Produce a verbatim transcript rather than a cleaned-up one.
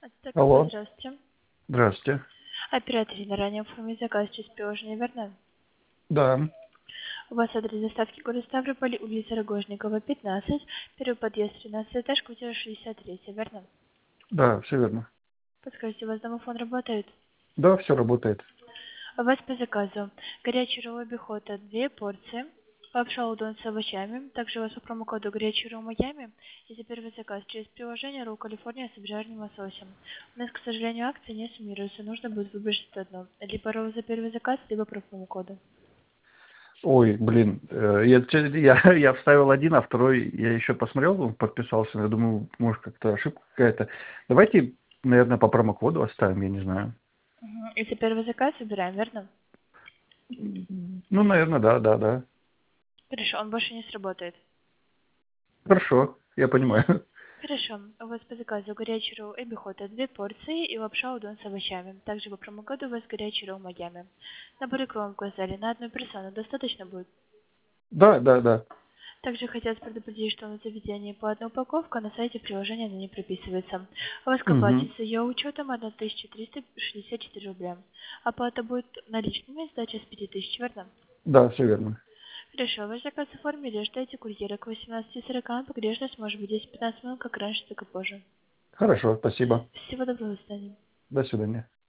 Алло, Ацтеков, здравствуйте. здравствуйте. Оператор на ранее оформить заказ через приложение, верно? Да, У вас адрес доставки город Ставрополь, улица Рогожникова, пятнадцать, первый подъезд, тринадцатый этаж, квартира шестьдесят три, верно? да, все верно. Подскажите, у вас домофон работает? Да, все работает. У вас по заказу горячий ролл обихода две порции, лапша удон с овощами, также у вас по промокоду горячий ролл Майами, и за первый заказ через приложение ролл Калифорния с обжаренным лососем. У нас, к сожалению, акции не суммируются, нужно будет выбрать что-то одно. Либо ролл за первый заказ, либо по промокоду. Ой, блин, э, я, че- я, я вставил один, а второй я еще посмотрел, он подписался, я думаю, может, как-то ошибка какая-то. Давайте, наверное, по промокоду оставим, я не знаю. Мгм. И за первый заказ выбираем, верно? Ну, наверное, да, да, да. Хорошо, он больше не сработает. Хорошо, я понимаю. Хорошо, у вас по заказу горячий ролл эбихота две порции и лапша удон с овощами. Также по промокоду у вас горячий ролл Майами. Набор икру указали на одну персону, достаточно будет? Да, да, да. Также хотелось предупредить, что на заведении по одной упаковке, а на сайте приложения она не прописывается. У вас к Угу. оплате с ее учетом тысяча триста шестьдесят четыре рубля. Оплата будет наличными, сдача с пяти тысяч, верно? Да, все верно. Хорошо, ваш заказ оформили, ждайте курьера к восемнадцати сорока, погрешность может быть десять-пятнадцать минут, как раньше, так и позже. Хорошо, спасибо. Всего доброго, до свидания. До свидания.